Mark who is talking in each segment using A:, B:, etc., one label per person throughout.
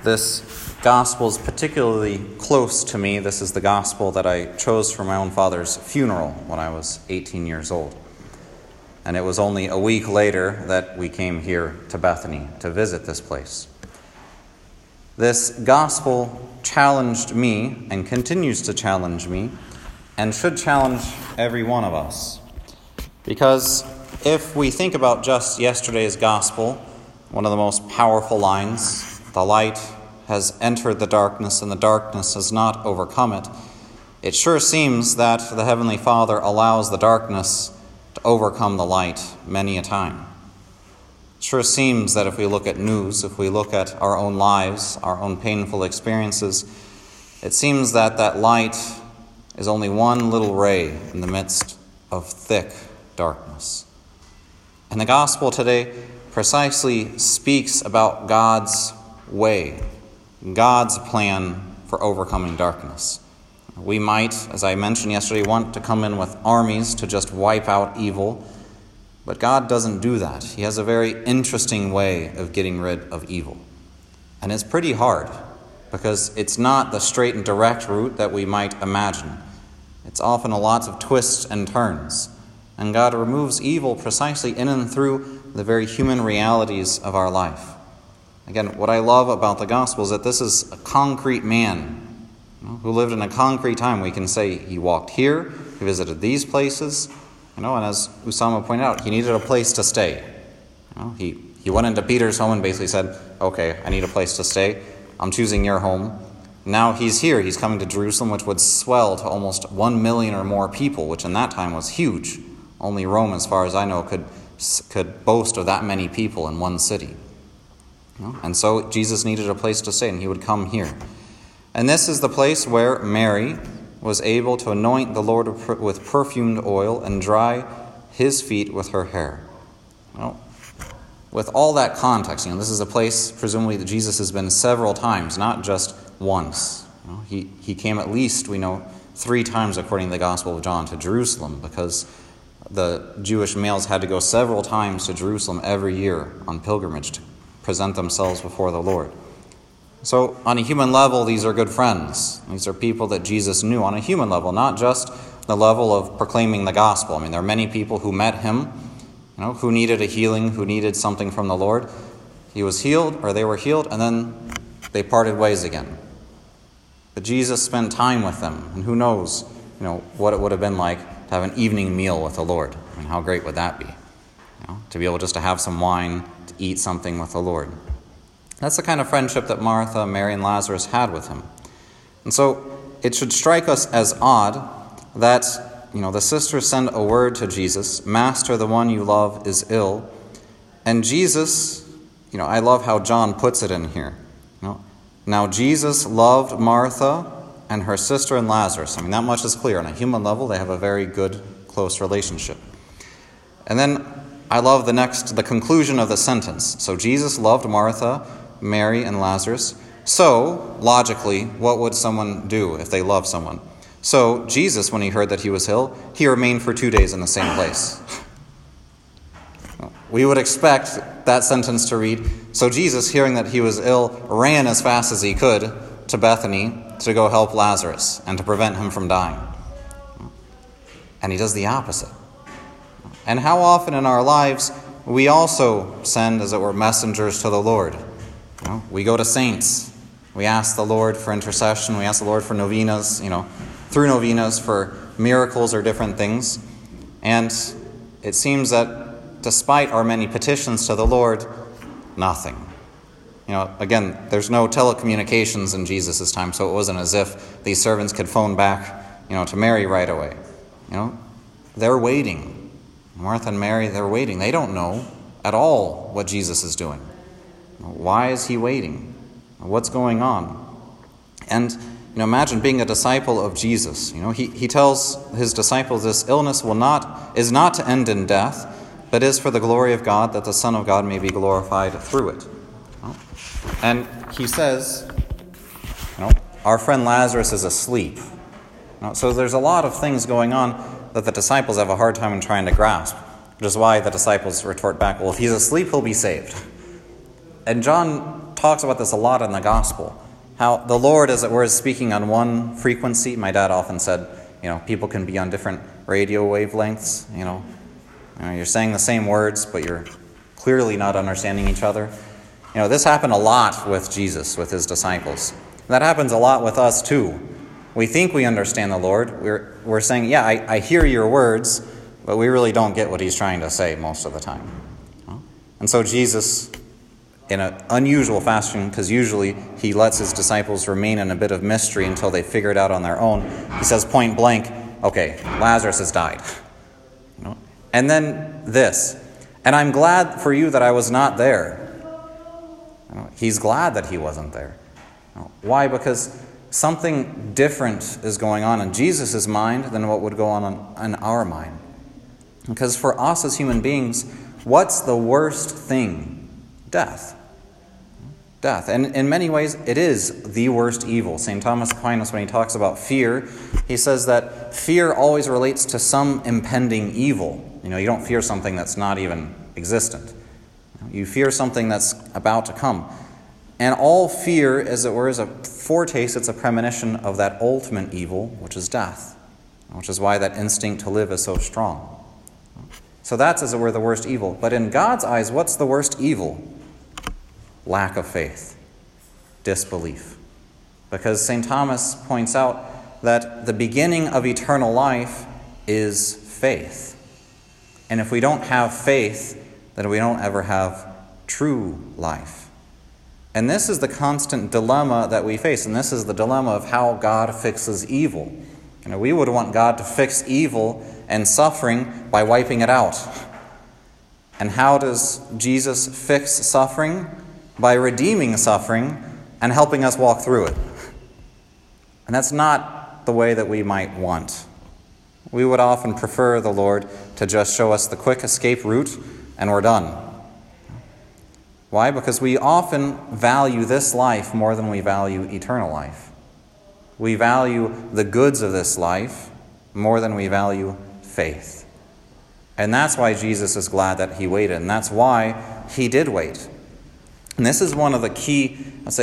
A: This gospel is particularly close to me. This is the gospel that I chose for my own father's funeral when I was 18 years old. And it was only a week later that we came here to Bethany to visit this place. This gospel challenged me and continues to challenge me and should challenge every one of us. Because if we think about just yesterday's gospel, one of the most powerful lines, the light has entered the darkness and the darkness has not overcome it, it sure seems that the Heavenly Father allows the darkness to overcome the light many a time. It sure seems that if we look at news, if we look at our own lives, our own painful experiences, it seems that that light is only one little ray in the midst of thick darkness. And the gospel today precisely speaks about God's way, God's plan for overcoming darkness. We might, as I mentioned yesterday, want to come in with armies to just wipe out evil, but God doesn't do that. He has a very interesting way of getting rid of evil. And it's pretty hard, because it's not the straight and direct route that we might imagine. It's often a lot of twists and turns. And God removes evil precisely in and through the very human realities of our life. Again, what I love about the gospel is that this is a concrete man who lived in a concrete time. We can say he walked here, he visited these places, and as Usama pointed out, he needed a place to stay. He went into Peter's home and basically said, okay, I need a place to stay. I'm choosing your home. Now he's here. He's coming to Jerusalem, which would swell to almost 1 million or more people, which in that time was huge. Only Rome, as far as I know, could boast of that many people in one city. And so Jesus needed a place to stay, and he would come here. And this is the place where Mary was able to anoint the Lord with perfumed oil and dry his feet with her hair. With all that context, this is a place presumably that Jesus has been several times, not just once. He came at least, we know, 3 times according to the Gospel of John to Jerusalem, because the Jewish males had to go several times to Jerusalem every year on pilgrimage to present themselves before the Lord. So on a human level, these are good friends. These are people that Jesus knew on a human level, not just the level of proclaiming the gospel. There are many people who met him, who needed a healing, who needed something from the Lord. He was healed, or they were healed, and then they parted ways again. But Jesus spent time with them, and who knows, what it would have been like to have an evening meal with the Lord. How great would that be? To be able just to have some wine, to eat something with the Lord. That's the kind of friendship that Martha, Mary, and Lazarus had with him. And so it should strike us as odd that, the sisters send a word to Jesus, Master, the one you love is ill. And Jesus, I love how John puts it in here. Now Jesus loved Martha and her sister and Lazarus. That much is clear. On a human level, they have a very good, close relationship. And then I love the conclusion of the sentence. So Jesus loved Martha, Mary, and Lazarus. So, logically, what would someone do if they love someone? So Jesus, when he heard that he was ill, he remained for 2 days in the same place. We would expect that sentence to read, so Jesus, hearing that he was ill, ran as fast as he could to Bethany to go help Lazarus and to prevent him from dying. And he does the opposite. And how often in our lives we also send, as it were, messengers to the Lord. We go to saints. We ask the Lord for intercession. We ask the Lord for novenas, through novenas for miracles or different things. And it seems that despite our many petitions to the Lord, nothing. Again, there's no telecommunications in Jesus' time, so it wasn't as if these servants could phone back, to Mary right away. They're waiting. Martha and Mary, they're waiting. They don't know at all what Jesus is doing. Why is he waiting? What's going on? And imagine being a disciple of Jesus. He tells his disciples this illness is not to end in death, but is for the glory of God, that the Son of God may be glorified through it. And he says, our friend Lazarus is asleep. So there's a lot of things going on that the disciples have a hard time in trying to grasp, which is why the disciples retort back, well, if he's asleep, he'll be saved. And John talks about this a lot in the gospel. How the Lord, as it were, is speaking on one frequency. My dad often said, people can be on different radio wavelengths. You're saying the same words, but you're clearly not understanding each other. This happened a lot with Jesus, with his disciples. That happens a lot with us too. We think we understand the Lord. We're saying, yeah, I hear your words, but we really don't get what he's trying to say most of the time. And so Jesus, in an unusual fashion, because usually he lets his disciples remain in a bit of mystery until they figure it out on their own, he says point blank, okay, Lazarus has died. And then this, and I'm glad for you that I was not there. He's glad that he wasn't there. Why? Because something different is going on in Jesus' mind than what would go on in our mind. Because for us as human beings, what's the worst thing? Death. Death. And in many ways, it is the worst evil. St. Thomas Aquinas, when he talks about fear, he says that fear always relates to some impending evil. You don't fear something that's not even existent. You fear something that's about to come. And all fear, as it were, is a foretaste, it's a premonition of that ultimate evil, which is death, which is why that instinct to live is so strong. So that's, as it were, the worst evil. But in God's eyes, what's the worst evil? Lack of faith, disbelief. Because St. Thomas points out that the beginning of eternal life is faith. And if we don't have faith, then we don't ever have true life. And this is the constant dilemma that we face, and this is the dilemma of how God fixes evil. We would want God to fix evil and suffering by wiping it out. And how does Jesus fix suffering? By redeeming suffering and helping us walk through it. And that's not the way that we might want. We would often prefer the Lord to just show us the quick escape route and we're done. Why? Because we often value this life more than we value eternal life. We value the goods of this life more than we value faith. And that's why Jesus is glad that he waited, and that's why he did wait. And this is one of the key,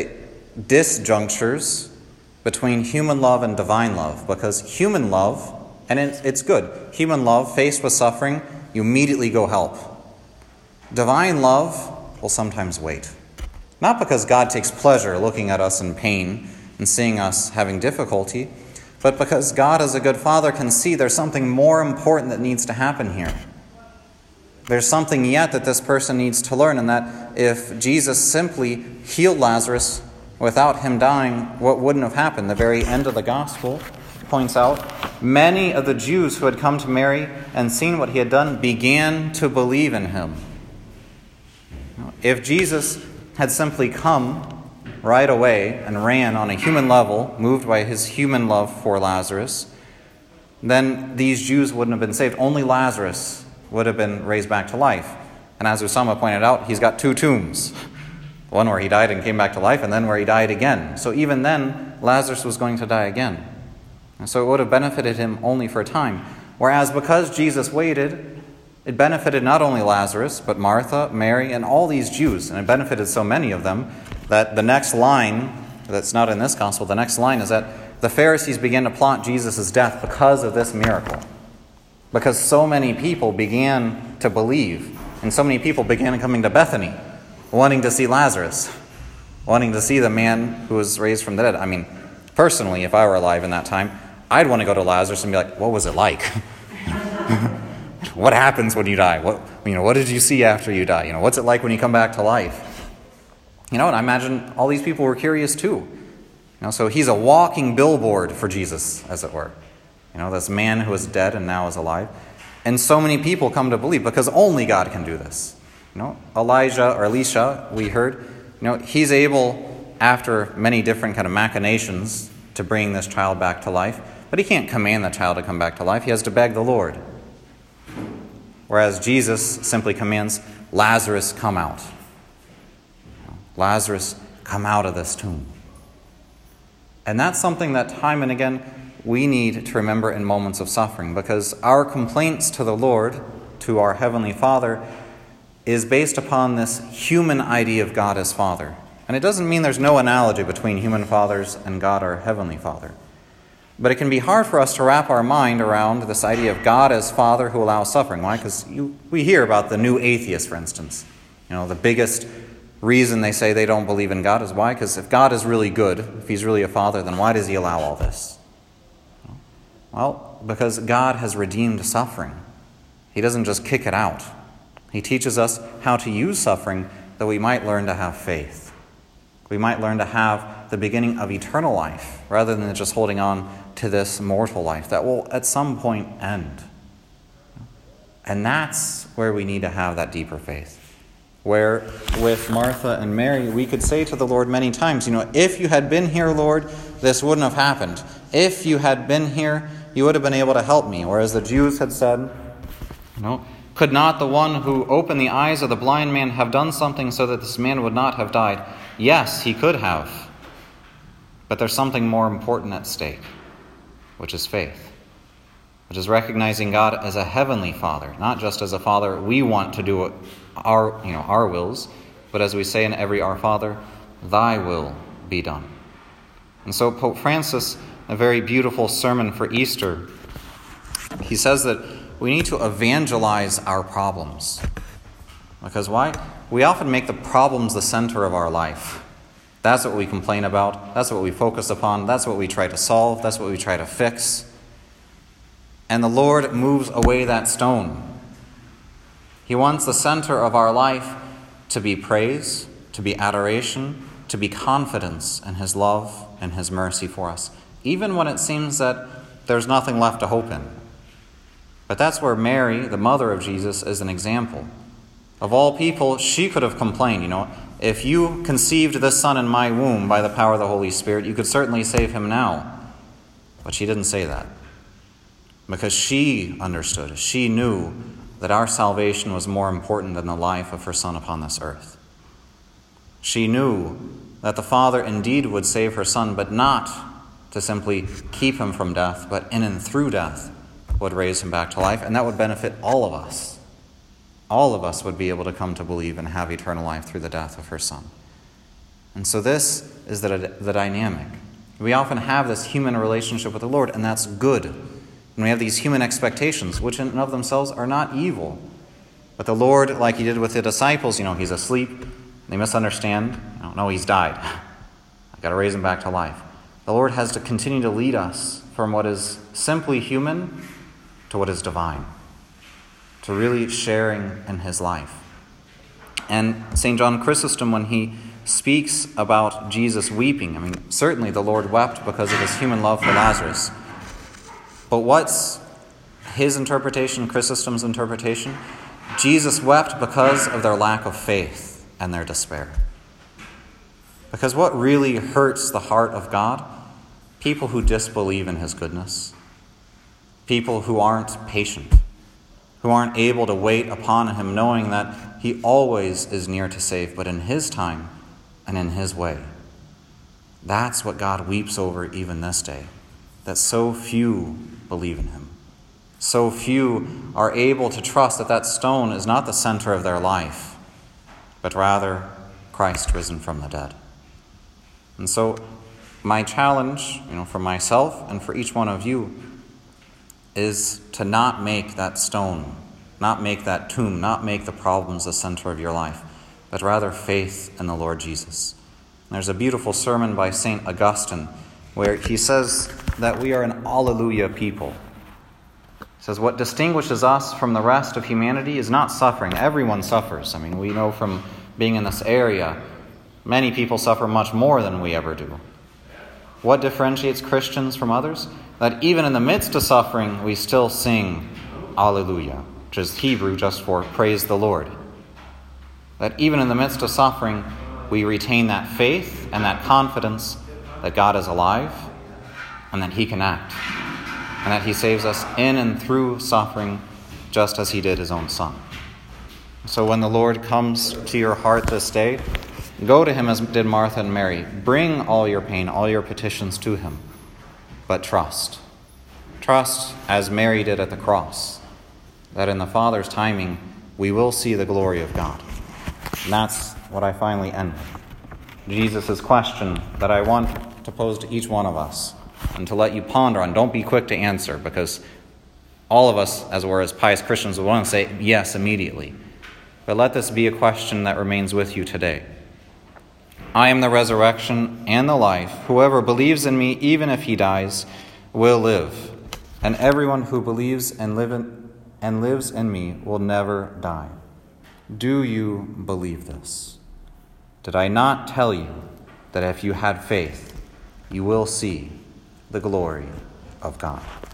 A: disjunctures between human love and divine love, because human love, and it's good, human love faced with suffering, you immediately go help. Divine love will sometimes wait. Not because God takes pleasure looking at us in pain and seeing us having difficulty, but because God as a good father can see there's something more important that needs to happen here. There's something yet that this person needs to learn, and that if Jesus simply healed Lazarus without him dying, what wouldn't have happened? The very end of the gospel points out, many of the Jews who had come to Mary and seen what he had done began to believe in him. If Jesus had simply come right away and ran on a human level, moved by his human love for Lazarus, then these Jews wouldn't have been saved. Only Lazarus would have been raised back to life. And as Usama pointed out, he's got two tombs. One where he died and came back to life, and then where he died again. So even then, Lazarus was going to die again. And so it would have benefited him only for a time. Whereas because Jesus waited, it benefited not only Lazarus, but Martha, Mary, and all these Jews. And it benefited so many of them that the next line, that's not in this gospel, the next line is that the Pharisees began to plot Jesus' death because of this miracle. Because so many people began to believe, and so many people began coming to Bethany, wanting to see Lazarus, wanting to see the man who was raised from the dead. Personally, if I were alive in that time, I'd want to go to Lazarus and be like, what was it like? What happens when you die? What did you see after you die? What's it like when you come back to life? And I imagine all these people were curious too. So he's a walking billboard for Jesus, as it were. This man who is dead and now is alive. And so many people come to believe because only God can do this. Elijah or Elisha, we heard, he's able, after many different kind of machinations, to bring this child back to life. But he can't command the child to come back to life. He has to beg the Lord. Whereas Jesus simply commands, Lazarus, come out. Lazarus, come out of this tomb. And that's something that time and again we need to remember in moments of suffering, because our complaints to the Lord, to our Heavenly Father, is based upon this human idea of God as Father. And it doesn't mean there's no analogy between human fathers and God, our Heavenly Father. But it can be hard for us to wrap our mind around this idea of God as Father who allows suffering. Why? Because we hear about the new atheists, for instance. The biggest reason they say they don't believe in God is why? Because if God is really good, if he's really a father, then why does he allow all this? Well, because God has redeemed suffering. He doesn't just kick it out. He teaches us how to use suffering that we might learn to have faith. We might learn to have the beginning of eternal life rather than just holding on to this mortal life that will at some point end. And that's where we need to have that deeper faith. Where with Martha and Mary, we could say to the Lord many times, if you had been here, Lord, this wouldn't have happened. If you had been here, you would have been able to help me. Or as the Jews had said, could not the one who opened the eyes of the blind man have done something so that this man would not have died? Yes, he could have. But there's something more important at stake, which is faith, which is recognizing God as a heavenly Father, not just as a Father we want to do our wills, but as we say in every Our Father, thy will be done. And so Pope Francis, a very beautiful sermon for Easter, he says that we need to evangelize our problems. Because why? We often make the problems the center of our life. That's what we complain about. That's what we focus upon. That's what we try to solve. That's what we try to fix. And the Lord moves away that stone. He wants the center of our life to be praise, to be adoration, to be confidence in his love and his mercy for us, even when it seems that there's nothing left to hope in. But that's where Mary, the mother of Jesus, is an example. Of all people, she could have complained, if you conceived this son in my womb by the power of the Holy Spirit, you could certainly save him now. But she didn't say that. Because she understood, she knew that our salvation was more important than the life of her son upon this earth. She knew that the Father indeed would save her son, but not to simply keep him from death, but in and through death would raise him back to life, and that would benefit all of us. All of us would be able to come to believe and have eternal life through the death of her son. And so this is the dynamic. We often have this human relationship with the Lord, and that's good. And we have these human expectations, which in and of themselves are not evil. But the Lord, like he did with the disciples, he's asleep. They misunderstand. No, he's died. I've got to raise him back to life. The Lord has to continue to lead us from what is simply human to what is divine, to really sharing in his life. And St. John Chrysostom, when he speaks about Jesus weeping, certainly the Lord wept because of his human love for Lazarus. But what's his interpretation, Chrysostom's interpretation? Jesus wept because of their lack of faith and their despair. Because what really hurts the heart of God? People who disbelieve in his goodness. People who aren't patient. Who aren't able to wait upon him, knowing that he always is near to save, but in his time and in his way. That's what God weeps over even this day, that so few believe in him. So few are able to trust that that stone is not the center of their life, but rather Christ risen from the dead. And so my challenge, for myself and for each one of you, is to not make that stone, not make that tomb, not make the problems the center of your life, but rather faith in the Lord Jesus. And there's a beautiful sermon by St. Augustine where he says that we are an Alleluia people. He says, what distinguishes us from the rest of humanity is not suffering. Everyone suffers. We know from being in this area, many people suffer much more than we ever do. What differentiates Christians from others? That even in the midst of suffering, we still sing Alleluia, which is Hebrew just for praise the Lord. That even in the midst of suffering, we retain that faith and that confidence that God is alive and that he can act, and that he saves us in and through suffering just as he did his own son. So when the Lord comes to your heart this day, go to him as did Martha and Mary. Bring all your pain, all your petitions to him. But trust. Trust as Mary did at the cross, that in the Father's timing we will see the glory of God. And that's what I finally end with. Jesus' question that I want to pose to each one of us and to let you ponder on. Don't be quick to answer, because all of us, as we're as pious Christians, will want to say yes immediately. But let this be a question that remains with you today. I am the resurrection and the life. Whoever believes in me, even if he dies, will live. And everyone who believes and lives in me will never die. Do you believe this? Did I not tell you that if you had faith, you will see the glory of God?